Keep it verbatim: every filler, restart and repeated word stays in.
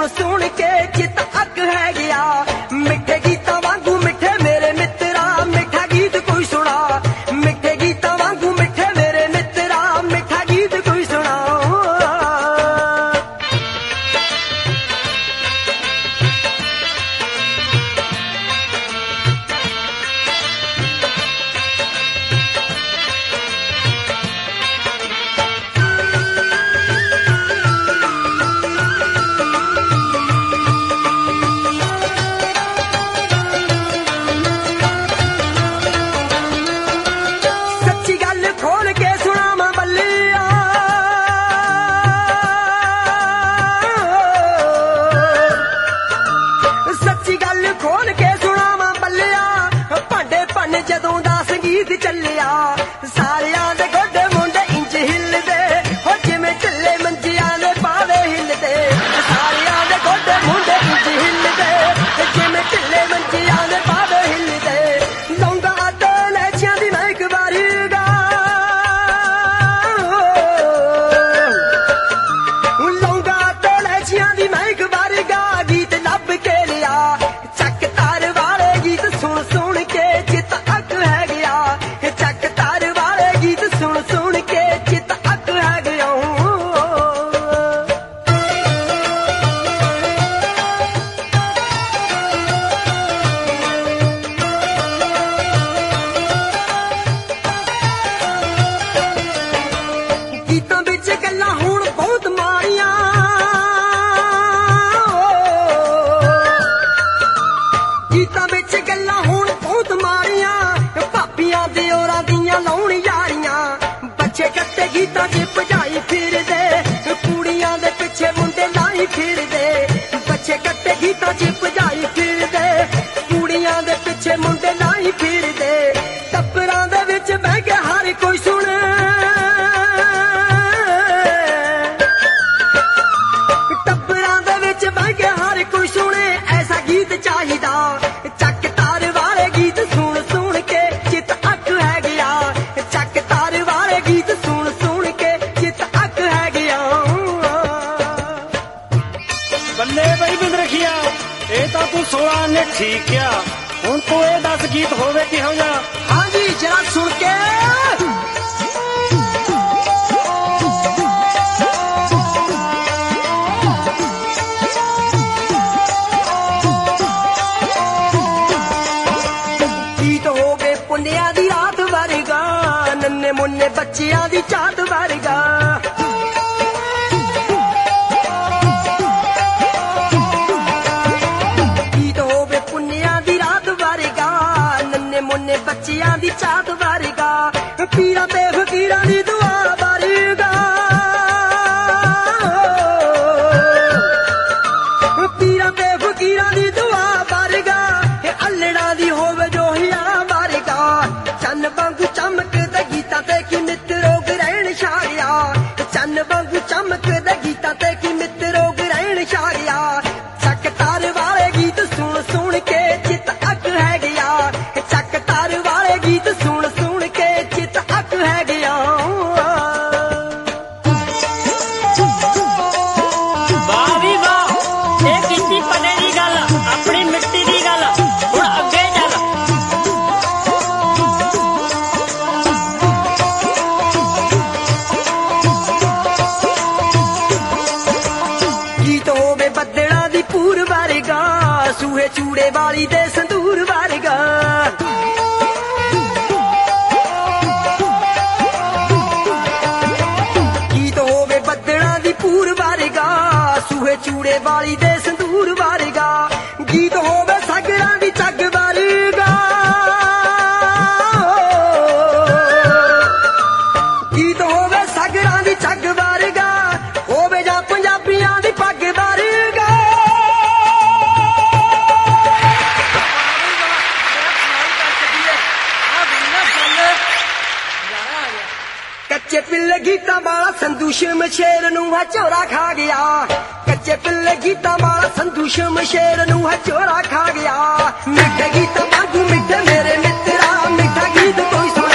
सुन के चित अक है गया। मिठे गीतां वांगू मिठे मेरे मित्रा, मिठा गीत कोई सुना। मिठे गीतां वांगू मिठे मेरे मित्रा, मिठा गीत कोई सुना। जदों दा संगीत चलिया सारियां दे गोडे मुंडे इंज हिलदे, हो जिवें चले मंजियां दे पावे हिलदे। सारियां दे गोडे मुंडे इंज हिलदे, जिवें चले मंजियां दे पावे हिलदे। लौंगा ते लैचियां दी महक बारी गा, लौंगा ते लैचियां दी महक बारी गा। गीत लब के लिया चक तार वाले गीत सुन सुन के चित अक है गया। चक तार वाले गीत सुन सुन के चित अक है गया। गीतां विच गल्लां हुण बहुत माड़ियां, गीतां विच गल्लां हुण बहुत माड़ियां। भापियां दियोरां दियां लाउण यारियां, बच्चे कट्टे गीतां च भजाई फिरदे। कुड़ियां दे पिछे मुंडे लाई फिरदे, बच्चे कट्टे गीतां च भजाई फिरदे। कुड़ियां दे पिछे मुंडे लाई फिरदे। टप्परां दे विच बह के हर कोई सुणे, टप्परां दे विच बह के हर कोई सुणे। ऐसा गीत चाहिदा चक तार वाले गीत सुन सुन के चित अक है गया। चक तार वाले गीत सुन सुन के चित अक है गया। बल्ले बई बिंद रखिया, ये तो तू सोलह ने ठीक किया। हुण तू ये दस गीत होवे किहो जा? हाँ जी जरा सुन के। गीत हो गए पुन्निया दी रात वर्गा, नन्ने मुन्ने बच्चियां दी चात वर्गा। गीत हो गए पुन्निया दी रात वर्गा, नन्ने मुन्ने बच्चियां दी चात वर्गा। पीरां ते फकीरां दी दुआ वर्गा, पीरां ते फकीरां दी दुआ वर्गा। अल्लड़ां दी होवे जो हिया वर्गा। चन्न वांगू चमकदे गीतां ते की मित्रो ग्रहण छाया। चन्न वांगू चमकदे गीतां ते की मित्रो ग्रहण छाया। चक तार वाले गीत सुन सुन के चित अक है गया। चक तार वाले गीत सुन सुन के चित अक है गया। वाह भी वाह, ये कितनी पते दी गल, अपनी मिट्टी दी गल। हुण अगे चल। गीत होवे बदड़ा दी पूर वर्गा, सूहे चूड़े वाली दे संदूर वर्गा। गीत होवे बदड़ा दी पूर वर्गा, सूहे चूड़े वाली दे संदूर वर्गा। गीत होवे सागरां दी चग वर्गा, गीत होवे सागरां दी चग वर्गा। होवे जां पंजाबियां दी पग वर्गा। कच्चे पिल्ले गीतां वाला संधू शमशेर नूं है चोरा खा गया। कच्चे पिल्ले गीतां वाला संधू शमशेर नूं है चोरा खा गया। मिठे गीतां वांगू मिठे मेरे मित्रा, मिठा गीत कोई सुना।